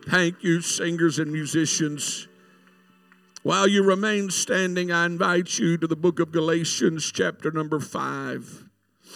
Thank you, singers and musicians. While you remain standing, I invite you to the book of Galatians, chapter number 5.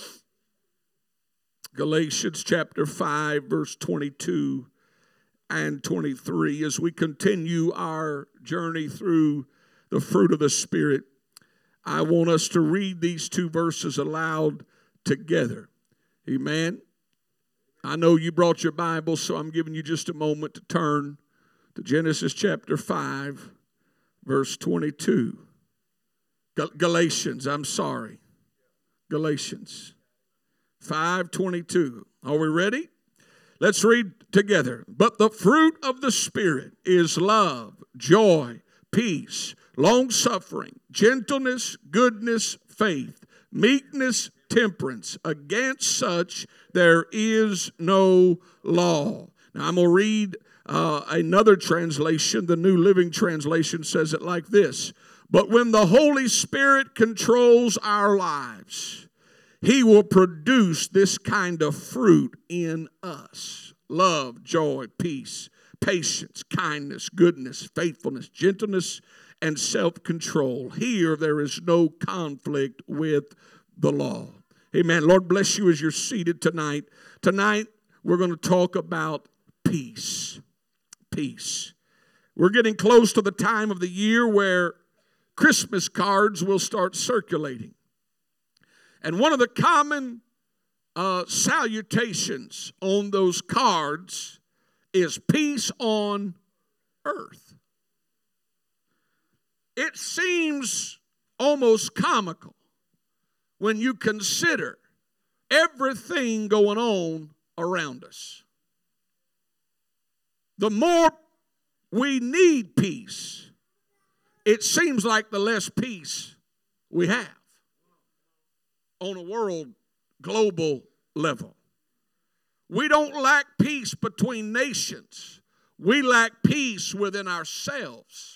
Galatians chapter 5, verse 22 and 23. As we continue our journey through the fruit of the Spirit, I want us to read these two verses aloud together. Amen. I know you brought your Bible, so I'm giving you just a moment to turn to Genesis chapter 5, verse 22. Galatians 5:22. Are we ready? Let's read together. But the fruit of the Spirit is love, joy, peace, long-suffering, gentleness, goodness, faith, meekness, temperance. Against such there is no law. Now I'm going to read another translation. The New Living Translation says it like this. But when the Holy Spirit controls our lives, He will produce this kind of fruit in us. Love, joy, peace, patience, kindness, goodness, faithfulness, gentleness, and self-control. Here there is no conflict with the law. Amen. Lord bless you as you're seated tonight. Tonight we're going to talk about peace. Peace. We're getting close to the time of the year where Christmas cards will start circulating. And one of the common salutations on those cards is peace on earth. It seems almost comical when you consider everything going on around us. The more we need peace, it seems like the less peace we have on a world, global level. We don't lack peace between nations. We lack peace within ourselves.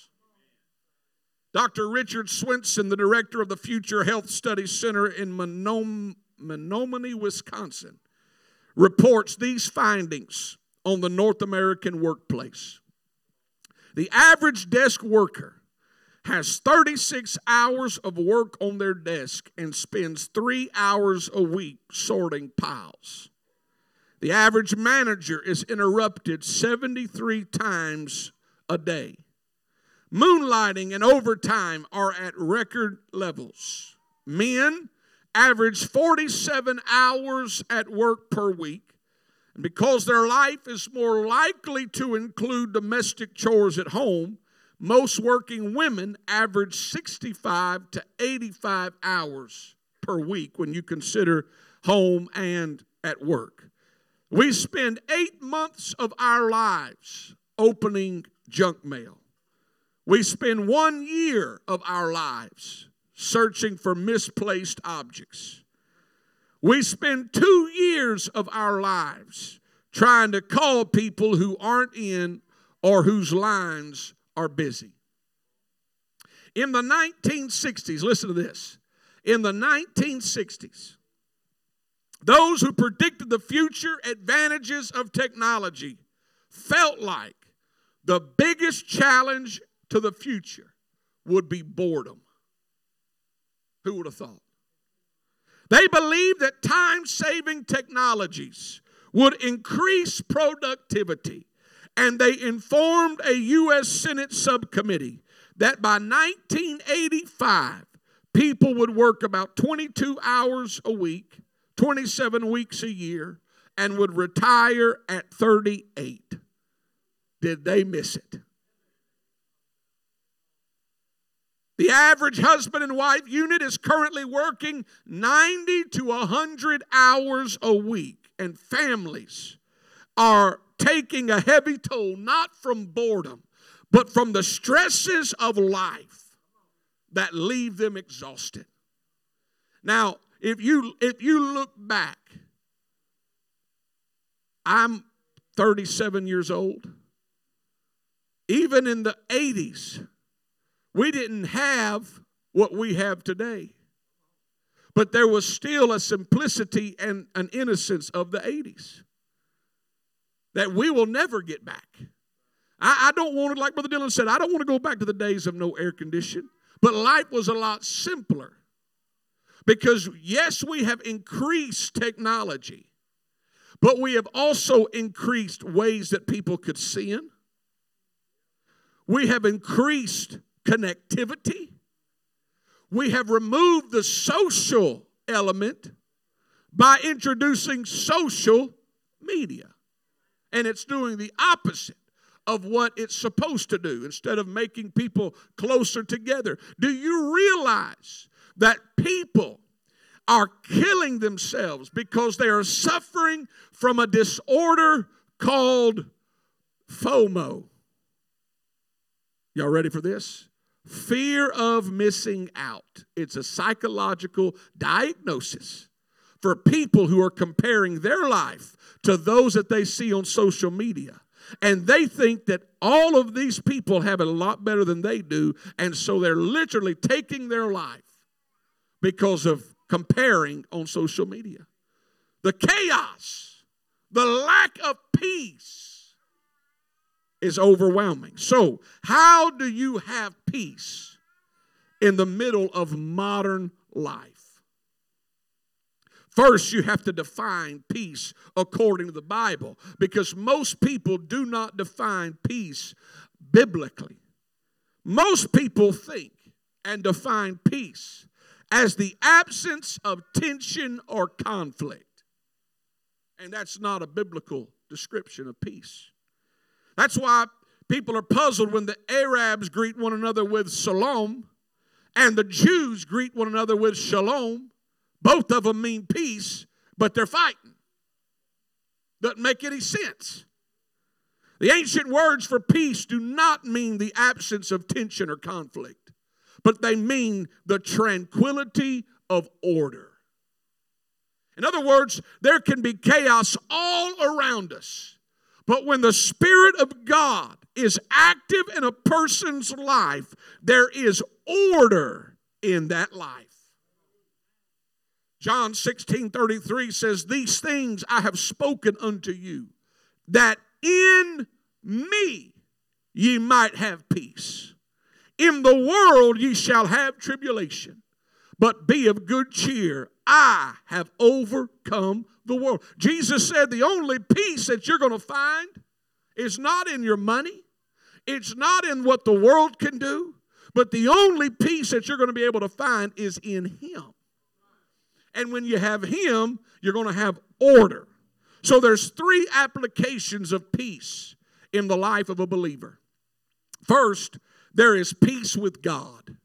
Dr. Richard Swenson, the director of the Future Health Studies Center in Menominee, Wisconsin, reports these findings on the North American workplace. The average desk worker has 36 hours of work on their desk and spends 3 hours a week sorting piles. The average manager is interrupted 73 times a day. Moonlighting and overtime are at record levels. Men average 47 hours at work per week. And because their life is more likely to include domestic chores at home, most working women average 65 to 85 hours per week when you consider home and at work. We spend 8 months of our lives opening junk mail. We spend 1 year of our lives searching for misplaced objects. We spend 2 years of our lives trying to call people who aren't in or whose lines are busy. In the 1960s, listen to this. In the 1960s, those who predicted the future advantages of technology felt like the biggest challenge to the future would be boredom. Who would have thought? They believed that time-saving technologies would increase productivity, and they informed a U.S. Senate subcommittee that by 1985, people would work about 22 hours a week, 27 weeks a year, and would retire at 38. Did they miss it? The average husband and wife unit is currently working 90 to 100 hours a week, and families are taking a heavy toll, not from boredom, but from the stresses of life that leave them exhausted. Now, if you look back, I'm 37 years old. Even in the 80s, we didn't have what we have today. But there was still a simplicity and an innocence of the 80s that we will never get back. I don't want to, like Brother Dylan said, I don't want to go back to the days of no air conditioning. But life was a lot simpler. Because, yes, we have increased technology, but we have also increased ways that people could sin. We have increased connectivity. We have removed the social element by introducing social media. And it's doing the opposite of what it's supposed to do instead of making people closer together. Do you realize that people are killing themselves because they are suffering from a disorder called FOMO? Y'all ready for this? Fear of missing out. It's a psychological diagnosis for people who are comparing their life to those that they see on social media. And they think that all of these people have it a lot better than they do. And so they're literally taking their life because of comparing on social media. The chaos, the lack of peace is overwhelming. So, how do you have peace in the middle of modern life? First, you have to define peace according to the Bible, because most people do not define peace biblically. Most people think and define peace as the absence of tension or conflict. And that's not a biblical description of peace. That's why people are puzzled when the Arabs greet one another with shalom and the Jews greet one another with shalom. Both of them mean peace, but they're fighting. Doesn't make any sense. The ancient words for peace do not mean the absence of tension or conflict, but they mean the tranquility of order. In other words, there can be chaos all around us, but when the Spirit of God is active in a person's life, there is order in that life. John 16:33 says, "These things I have spoken unto you, that in me ye might have peace. In the world ye shall have tribulation, but be of good cheer. I have overcome the world." Jesus said the only peace that you're going to find is not in your money. It's not in what the world can do. But the only peace that you're going to be able to find is in Him. And when you have Him, you're going to have order. So there's three applications of peace in the life of a believer. First, there is peace with God.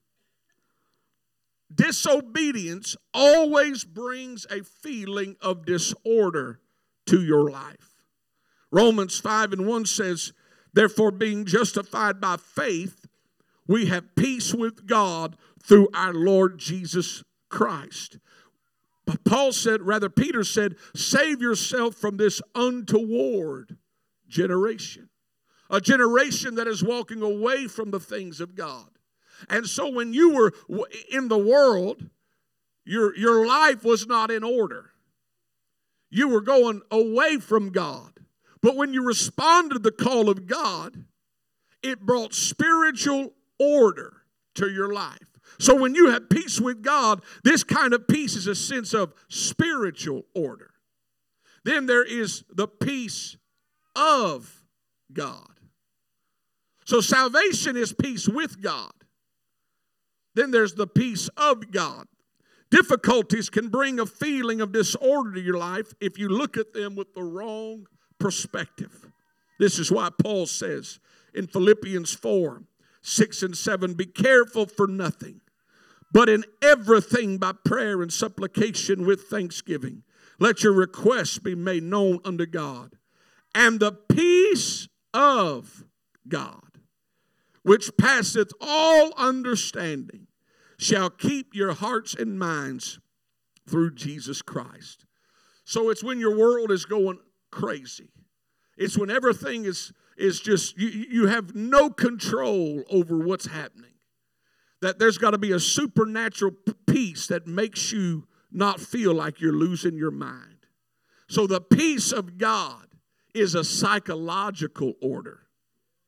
Disobedience always brings a feeling of disorder to your life. Romans 5:1 says, "Therefore, being justified by faith, we have peace with God through our Lord Jesus Christ." But Peter said, "Save yourself from this untoward generation." A generation that is walking away from the things of God. And so when you were in the world, your life was not in order. You were going away from God. But when you responded to the call of God, it brought spiritual order to your life. So when you have peace with God, this kind of peace is a sense of spiritual order. Then there is the peace of God. So salvation is peace with God. Then there's the peace of God. Difficulties can bring a feeling of disorder to your life if you look at them with the wrong perspective. This is why Paul says in Philippians 4:6-7, "Be careful for nothing, but in everything by prayer and supplication with thanksgiving, let your requests be made known unto God. And the peace of God, which passeth all understanding, shall keep your hearts and minds through Jesus Christ." So it's when your world is going crazy. It's when everything is just, you have no control over what's happening. That there's got to be a supernatural peace that makes you not feel like you're losing your mind. So the peace of God is a psychological order.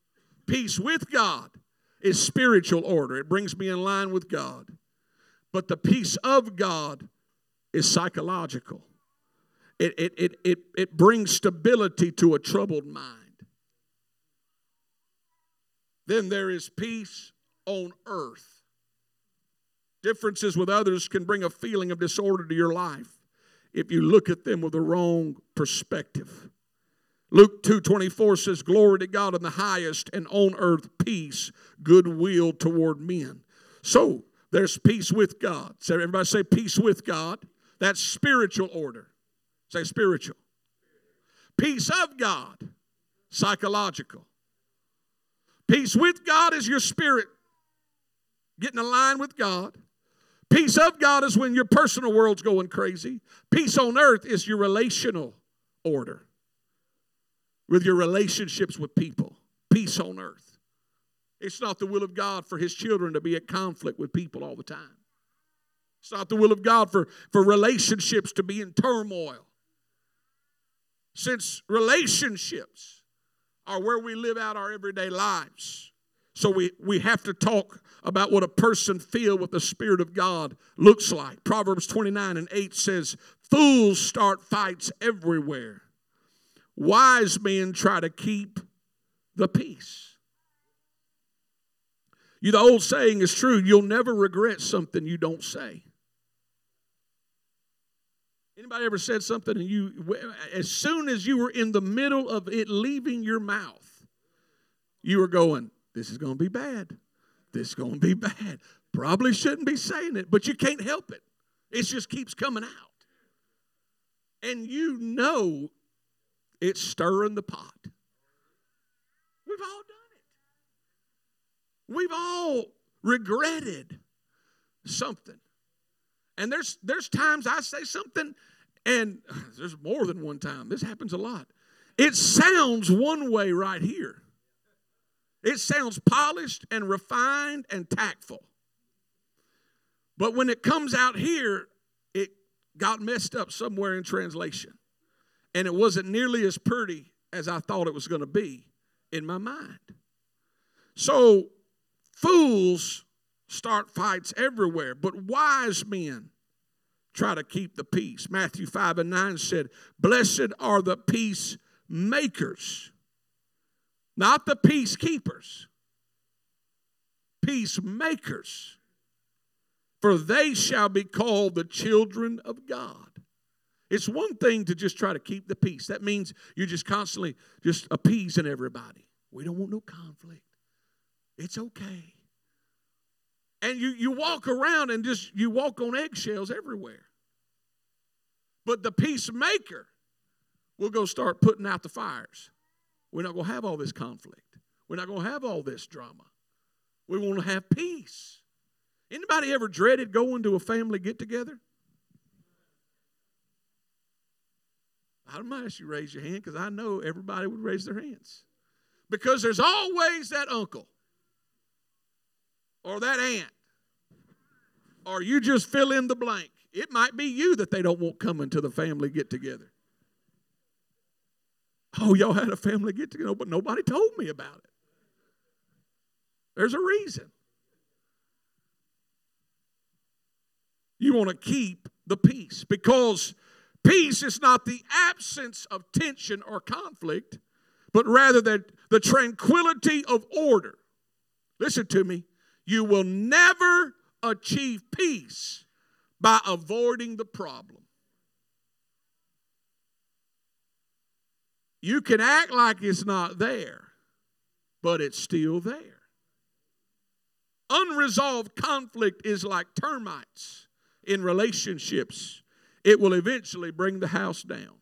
Peace with God is spiritual order. It brings me in line with God. But the peace of God is psychological. It brings stability to a troubled mind. Then there is peace on earth. Differences with others can bring a feeling of disorder to your life if you look at them with the wrong perspective. Luke 2:24 says, glory to God in the highest, and on earth peace, goodwill toward men. So there's peace with God. So everybody say peace with God. That's spiritual order. Say spiritual. Peace of God, psychological. Peace with God is your spirit getting aligned with God. Peace of God is when your personal world's going crazy. Peace on earth is your relational order with your relationships with people. Peace on earth. It's not the will of God for His children to be at conflict with people all the time. It's not the will of God for relationships to be in turmoil. Since relationships are where we live out our everyday lives, so we have to talk about what a person filled with the Spirit of God looks like. Proverbs 29:8 says, fools start fights everywhere. Wise men try to keep the peace. The old saying is true, you'll never regret something you don't say. Anybody ever said something and as soon as you were in the middle of it leaving your mouth, you were going, this is going to be bad. This is going to be bad. Probably shouldn't be saying it, but you can't help it. It just keeps coming out. And you know it's stirring the pot. We've all done it. We've all regretted something. And there's times I say something, and there's more than one time. This happens a lot. It sounds one way right here. It sounds polished and refined and tactful. But when it comes out here, it got messed up somewhere in translation. And it wasn't nearly as pretty as I thought it was going to be in my mind. So, fools start fights everywhere, but wise men try to keep the peace. Matthew 5:9 said, blessed are the peacemakers, not the peacekeepers. Peacemakers, for they shall be called the children of God. It's one thing to just try to keep the peace. That means you're just constantly just appeasing everybody. We don't want no conflict. It's okay. And you walk around and you walk on eggshells everywhere. But the peacemaker will go start putting out the fires. We're not going to have all this conflict. We're not going to have all this drama. We want to have peace. Anybody ever dreaded going to a family get-together? I might ask you to raise your hand because I know everybody would raise their hands. Because there's always that uncle or that aunt, or you just fill in the blank. It might be you that they don't want coming to the family get-together. Oh, y'all had a family get-together, but nobody told me about it. There's a reason. You want to keep the peace because peace is not the absence of tension or conflict, but rather the tranquility of order. Listen to me. You will never achieve peace by avoiding the problem. You can act like it's not there, but it's still there. Unresolved conflict is like termites in relationships. It will eventually bring the house down.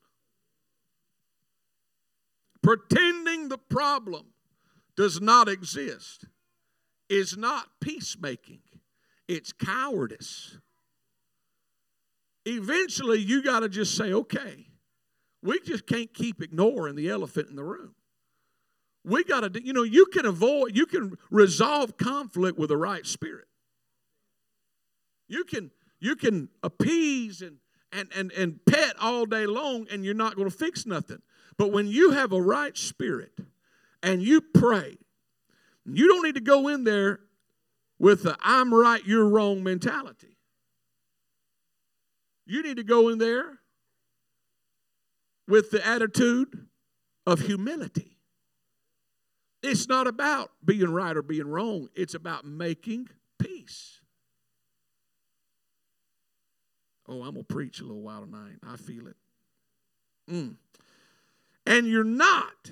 Pretending the problem does not exist is not peacemaking. It's cowardice. Eventually, you got to just say, okay, we just can't keep ignoring the elephant in the room. We got to, you can resolve conflict with the right spirit. You can appease and pet all day long and you're not going to fix nothing. But when you have a right spirit and you pray You don't need to go in there with the I'm right, you're wrong mentality. You need to go in there with the attitude of humility. It's not about being right or being wrong. It's about making peace. Oh, I'm going to preach a little while tonight. I feel it. And you're not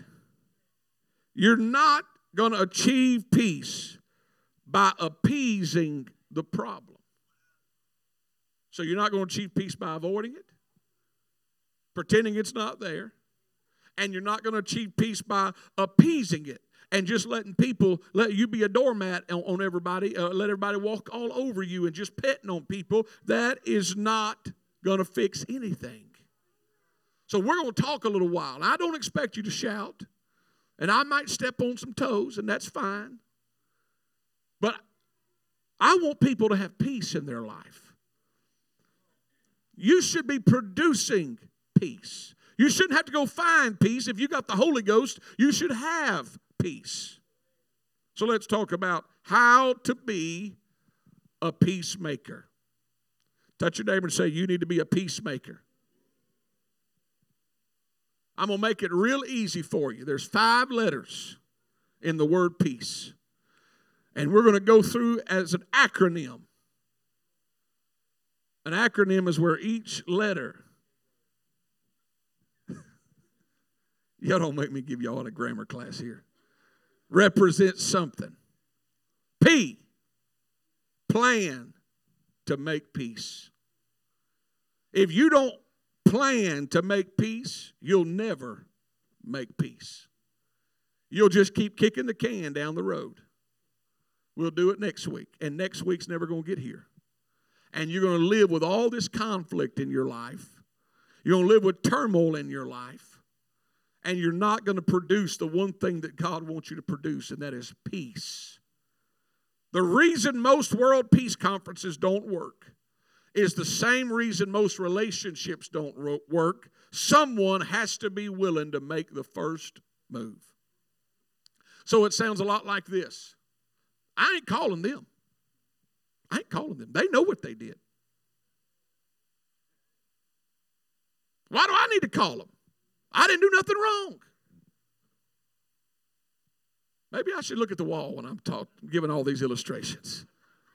going to achieve peace by appeasing the problem. So you're not going to achieve peace by avoiding it, pretending it's not there, and you're not going to achieve peace by appeasing it and just let you be a doormat on everybody, let everybody walk all over you and just petting on people. That is not going to fix anything. So we're going to talk a little while. I don't expect you to shout, and I might step on some toes, and that's fine. But I want people to have peace in their life. You should be producing peace. You shouldn't have to go find peace. If you got the Holy Ghost, you should have peace. So let's talk about how to be a peacemaker. Touch your neighbor and say, you need to be a peacemaker. I'm going to make it real easy for you. There's 5 letters in the word peace. And we're going to go through as an acronym. An acronym is where each letter, y'all don't make me give y'all a grammar class here, represents something. P, plan to make peace. If you don't plan to make peace, you'll never make peace. You'll just keep kicking the can down the road. We'll do it next week, and next week's never going to get here. And you're going to live with all this conflict in your life. You're going to live with turmoil in your life. And you're not going to produce the one thing that God wants you to produce, and that is peace. The reason most world peace conferences don't work is the same reason most relationships don't work. Someone has to be willing to make the first move. So it sounds a lot like this. I ain't calling them. I ain't calling them. They know what they did. Why do I need to call them? I didn't do nothing wrong. Maybe I should look at the wall when I'm giving all these illustrations.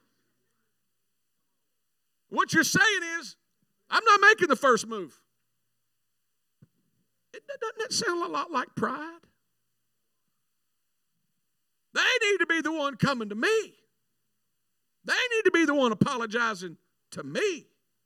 What you're saying is, I'm not making the first move. Doesn't that sound a lot like pride? They need to be the one coming to me. They need to be the one apologizing to me.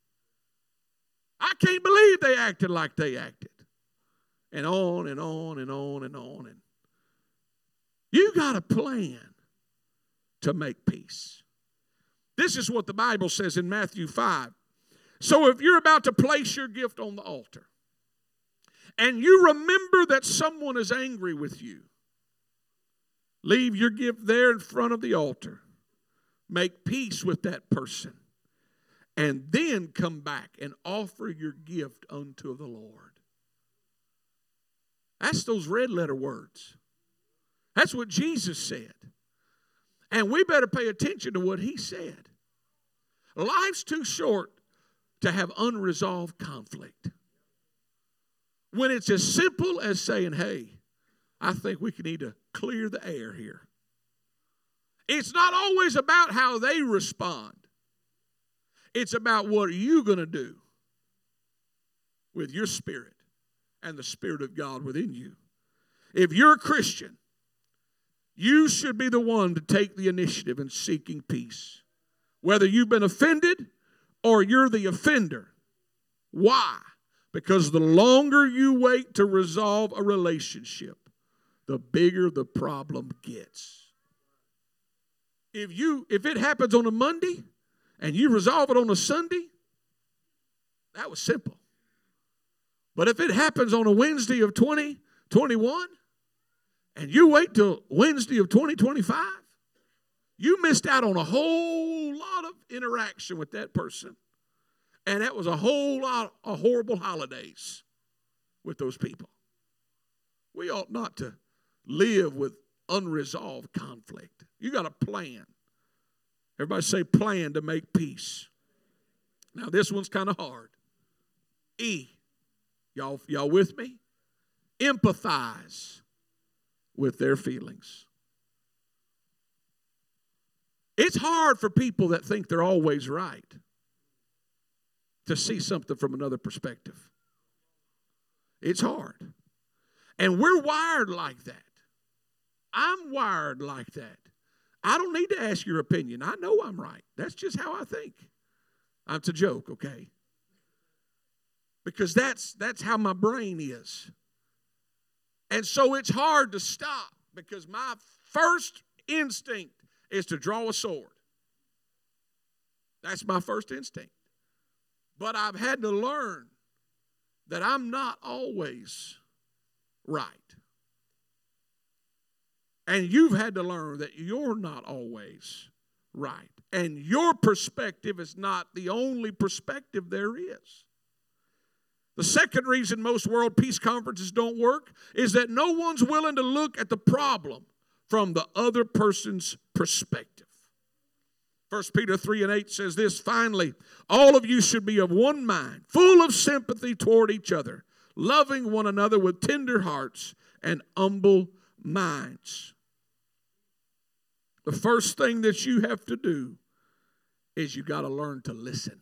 I can't believe they acted like they acted. And on and on and on and on. And you got a plan to make peace. This is what the Bible says in Matthew 5. So if you're about to place your gift on the altar, and you remember that someone is angry with you, leave your gift there in front of the altar. Make peace with that person. And then come back and offer your gift unto the Lord. That's those red letter words. That's what Jesus said. And we better pay attention to what he said. Life's too short to have unresolved conflict. When it's as simple as saying, hey, I think we need to clear the air here. It's not always about how they respond. It's about what are you going to do with your spirit and the Spirit of God within you. If you're a Christian, you should be the one to take the initiative in seeking peace. Whether you've been offended or you're the offender. Why? Because the longer you wait to resolve a relationship, the bigger the problem gets. If it happens on a Monday and you resolve it on a Sunday, that was simple. But if it happens on a Wednesday of 2021 and you wait till Wednesday of 2025, you missed out on a whole lot of interaction with that person. And that was a whole lot of horrible holidays with those people. We ought not to live with unresolved conflict. You got a plan. Everybody say plan to make peace. Now this one's kind of hard. E. Y'all with me? Empathize with their feelings. It's hard for people that think they're always right to see something from another perspective. It's hard. And we're wired like that. I'm wired like that. I don't need to ask your opinion. I know I'm right. That's just how I think. It's a joke, okay? Because that's how my brain is. And so it's hard to stop because my first instinct is to draw a sword. That's my first instinct. But I've had to learn that I'm not always right. And you've had to learn that you're not always right. And your perspective is not the only perspective there is. The second reason most world peace conferences don't work is that no one's willing to look at the problem from the other person's perspective. 1 Peter 3:8 says this, finally, all of you should be of one mind, full of sympathy toward each other, loving one another with tender hearts and humble minds. The first thing that you have to do is you got to learn to listen.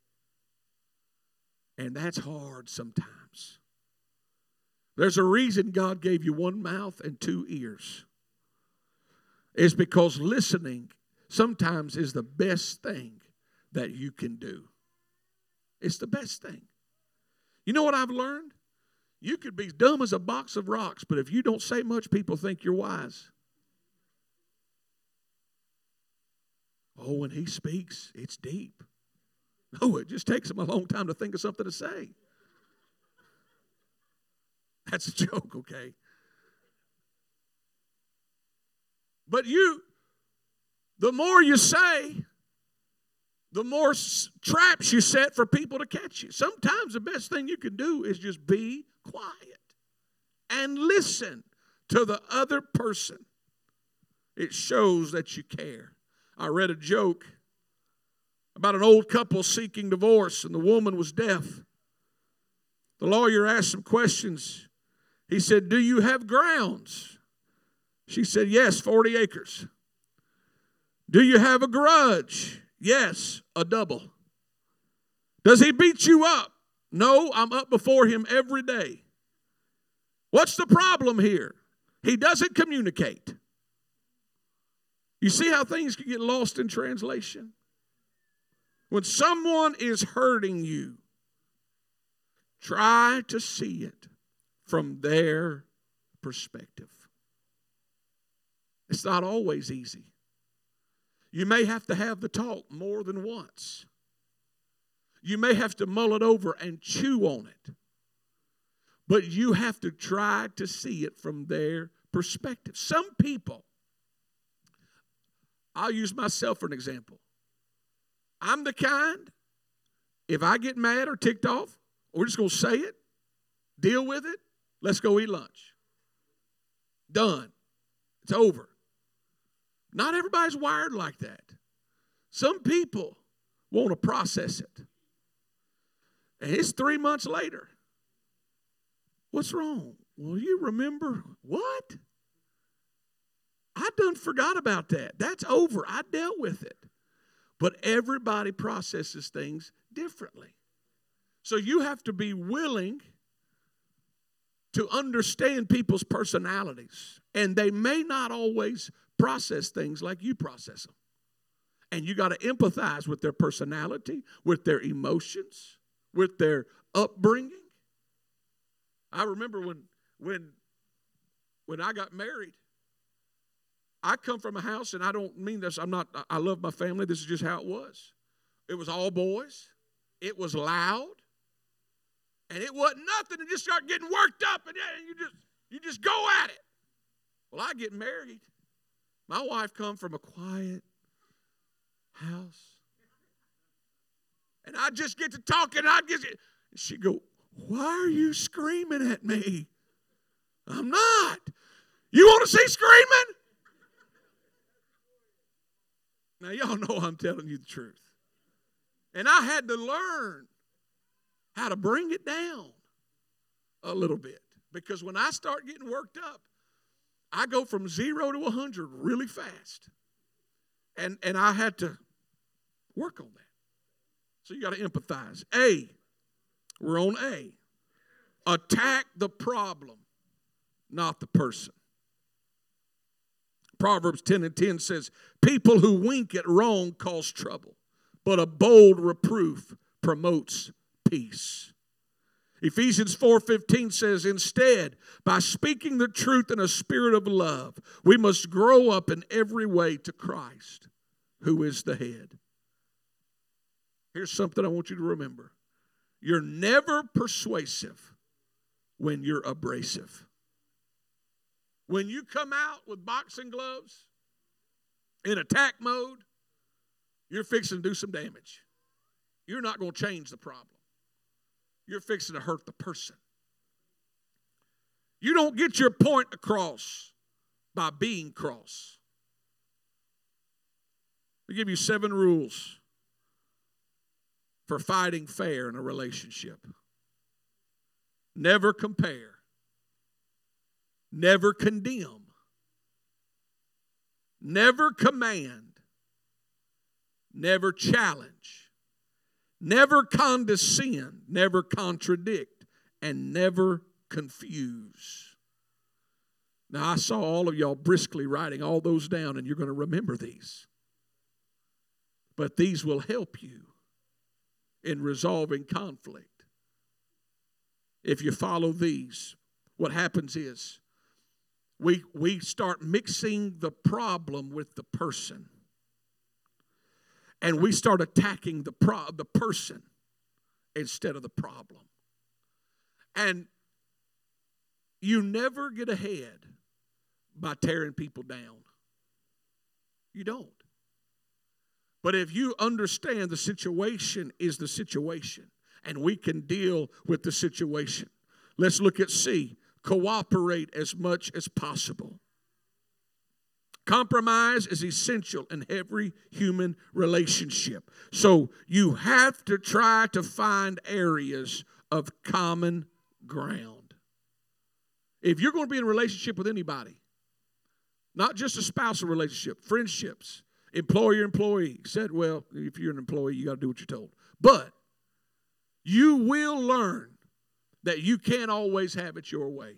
And that's hard sometimes. There's a reason God gave you one mouth and two ears. It's because listening sometimes is the best thing that you can do. It's the best thing. You know what I've learned? You could be dumb as a box of rocks, but if you don't say much, people think you're wise. Oh, when he speaks, it's deep. No, it just takes him a long time to think of something to say. That's a joke, okay? But the more you say, the more traps you set for people to catch you. Sometimes the best thing you can do is just be quiet and listen to the other person. It shows that you care. I read a joke about an old couple seeking divorce, and the woman was deaf. The lawyer asked some questions. He said, do you have grounds? She said, yes, 40 acres. Do you have a grudge? Yes, a double. Does he beat you up? No, I'm up before him every day. What's the problem here? He doesn't communicate. You see how things can get lost in translation? When someone is hurting you, try to see it from their perspective. It's not always easy. You may have to have the talk more than once. You may have to mull it over and chew on it. But you have to try to see it from their perspective. Some people, I'll use myself for an example. I'm the kind, if I get mad or ticked off, we're just going to say it, deal with it, let's go eat lunch. Done. It's over. Not everybody's wired like that. Some people want to process it. And it's 3 months later. What's wrong? Well, you remember what? I done forgot about that. That's over. I dealt with it. But everybody processes things differently. So you have to be willing to understand people's personalities. And they may not always process things like you process them. And you got to empathize with their personality, with their emotions, with their upbringing. I remember when I got married, I come from a house, and I don't mean this, I love my family, this is just how it was. It was all boys. It was loud. And it wasn't nothing to just start getting worked up, and you just go at it. Well, I get married. My wife come from a quiet house. And I just get to talking, and she'd go, why are you screaming at me? I'm not. You want to see screaming? Now, y'all know I'm telling you the truth. And I had to learn how to bring it down a little bit. Because when I start getting worked up, I go from 0 to 100 really fast. And I had to work on that. So you got to empathize. A, we're on A. Attack the problem, not the person. Proverbs 10:10 says, people who wink at wrong cause trouble, but a bold reproof promotes peace. Ephesians 4:15 says, instead, by speaking the truth in a spirit of love, we must grow up in every way to Christ, who is the head. Here's something I want you to remember. You're never persuasive when you're abrasive. When you come out with boxing gloves in attack mode, you're fixing to do some damage. You're not going to change the problem. You're fixing to hurt the person. You don't get your point across by being cross. I'll give you 7 rules for fighting fair in a relationship. Never compare. Never condemn. Never command. Never challenge. Never condescend. Never contradict. And never confuse. Now, I saw all of y'all briskly writing all those down, and you're going to remember these. But these will help you in resolving conflict. If you follow these, what happens is we start mixing the problem with the person. And we start attacking the person instead of the problem. And you never get ahead by tearing people down. You don't. But if you understand the situation is the situation, and we can deal with the situation. Let's look at C. Cooperate as much as possible. Compromise is essential in every human relationship. So you have to try to find areas of common ground. If you're going to be in a relationship with anybody, not just a spousal relationship, friendships, employer-employee, said, well, if you're an employee, you got to do what you're told. But you will learn that you can't always have it your way.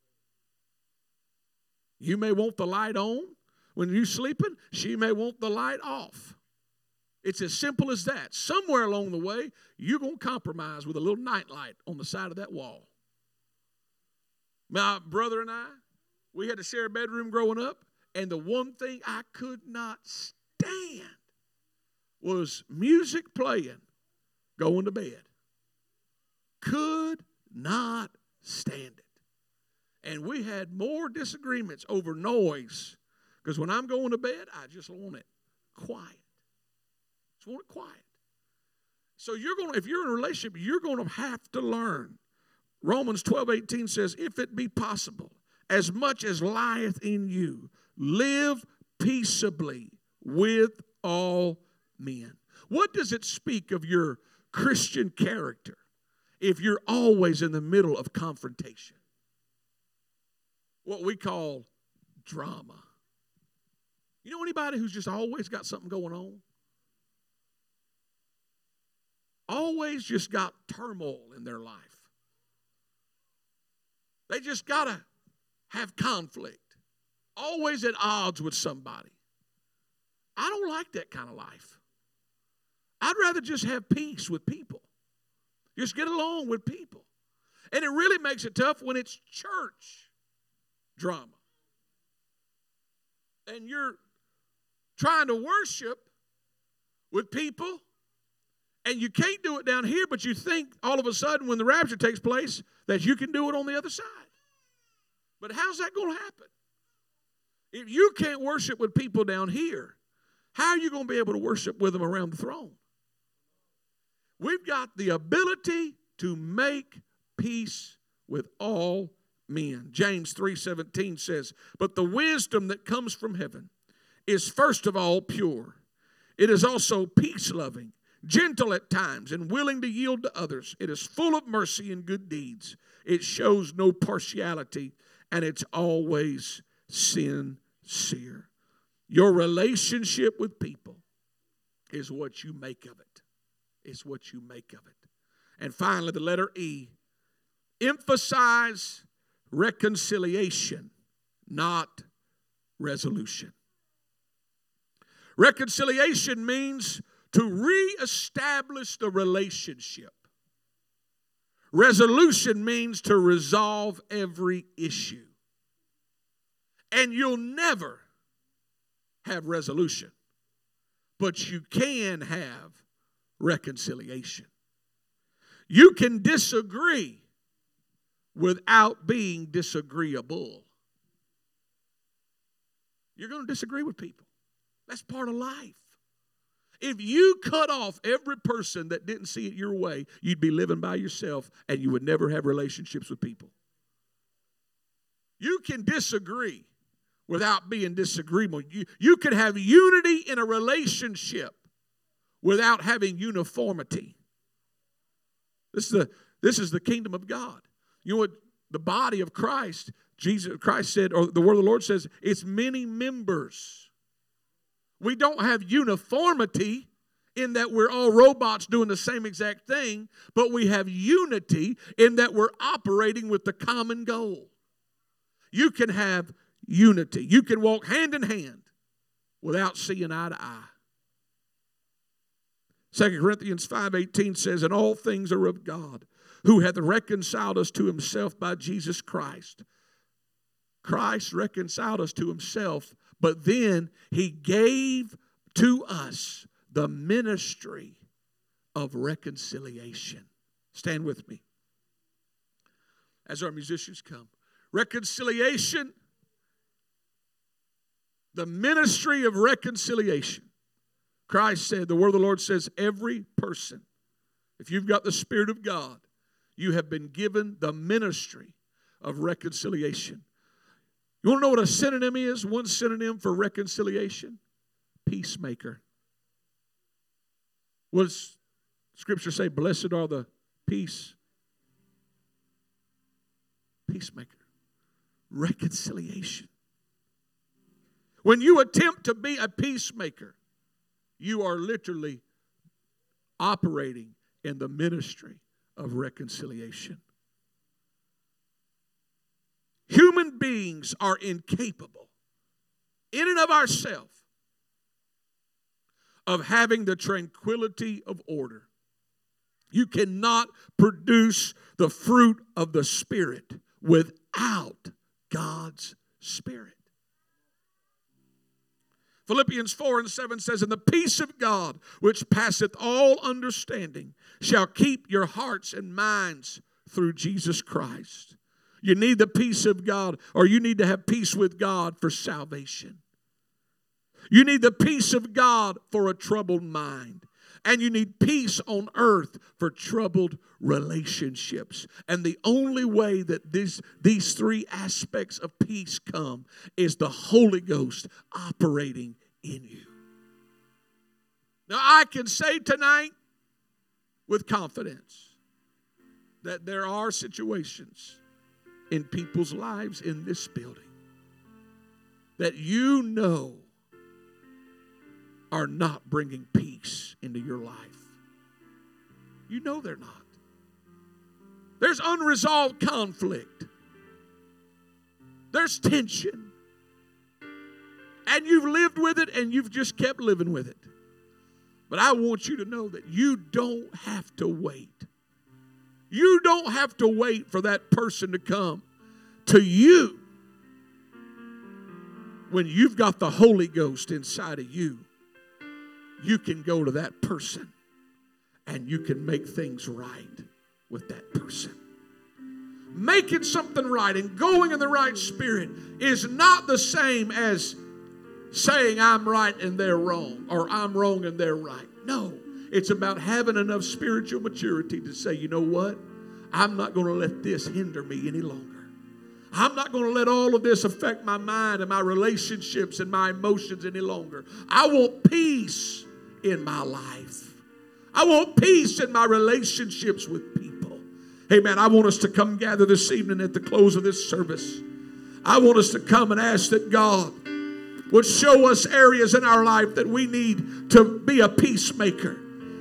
You may want the light on when you're sleeping. She may want the light off. It's as simple as that. Somewhere along the way, you're going to compromise with a little night light on the side of that wall. My brother and I, we had to share a bedroom growing up, and the one thing I could not stand was music playing, going to bed. Could not stand it. And we had more disagreements over noise, because when I'm going to bed, I just want it quiet. Just want it quiet. So if you're in a relationship, you're going to have to learn. Romans 12:18 says, if it be possible, as much as lieth in you, live peaceably with all men. What does it speak of your Christian character if you're always in the middle of confrontation? What we call drama. You know anybody who's just always got something going on? Always just got turmoil in their life. They just got to have conflict. Always at odds with somebody. I don't like that kind of life. I'd rather just have peace with people. Just get along with people. And it really makes it tough when it's church drama. And you're trying to worship with people, and you can't do it down here, but you think all of a sudden when the rapture takes place that you can do it on the other side. But how's that going to happen? If you can't worship with people down here, how are you going to be able to worship with them around the throne? We've got the ability to make peace with all men. James 3:17 says, but the wisdom that comes from heaven is first of all pure, It is also peace-loving, gentle at times, and willing to yield to others. It is full of mercy and good deeds. It shows no partiality, and it's always sincere. Your relationship with people is what you make of it. It's what you make of it. And finally, the letter E. Emphasize reconciliation, not resolution. Reconciliation means to reestablish the relationship. Resolution means to resolve every issue. And you'll never have resolution, but you can have reconciliation. You can disagree without being disagreeable. You're going to disagree with people. That's part of life. If you cut off every person that didn't see it your way, you'd be living by yourself and you would never have relationships with people. You can disagree without being disagreeable. You can have unity in a relationship without having uniformity. This is the kingdom of God. You know what? The body of Christ, Christ said, or the word of the Lord says, it's many members. We don't have uniformity in that we're all robots doing the same exact thing, but we have unity in that we're operating with the common goal. You can have unity. You can walk hand in hand without seeing eye to eye. 2 Corinthians 5:18 says, and all things are of God, who hath reconciled us to himself by Jesus Christ. Christ reconciled us to himself, but then he gave to us the ministry of reconciliation. Stand with me as our musicians come. Reconciliation, the ministry of reconciliation. Christ said, the word of the Lord says, every person, if you've got the Spirit of God, you have been given the ministry of reconciliation. You want to know what a synonym is? One synonym for reconciliation? Peacemaker. What does Scripture say? Blessed are the peacemaker. Reconciliation. When you attempt to be a peacemaker, you are literally operating in the ministry of reconciliation. Human beings are incapable, in and of ourselves, of having the tranquility of order. You cannot produce the fruit of the Spirit without God's Spirit. Philippians 4:7 says, and the peace of God, which passeth all understanding, shall keep your hearts and minds through Jesus Christ. You need the peace of God, or you need to have peace with God for salvation. You need the peace of God for a troubled mind. And you need peace on earth for troubled relationships. And the only way that these three aspects of peace come is the Holy Ghost operating in you. Now, I can say tonight with confidence that there are situations in people's lives in this building that you know are not bringing peace into your life. You know they're not. There's unresolved conflict. There's tension. And you've lived with it and you've just kept living with it. But I want you to know that you don't have to wait. You don't have to wait for that person to come to you. When you've got the Holy Ghost inside of you, you can go to that person and you can make things right with that person. Making something right and going in the right spirit is not the same as saying I'm right and they're wrong, or I'm wrong and they're right. No, it's about having enough spiritual maturity to say, you know what? I'm not going to let this hinder me any longer. I'm not going to let all of this affect my mind and my relationships and my emotions any longer. I want peace in my life. I want peace in my relationships with people. Amen. I want us to come gather this evening at the close of this service. I want us to come and ask that God would show us areas in our life that we need to be a peacemaker.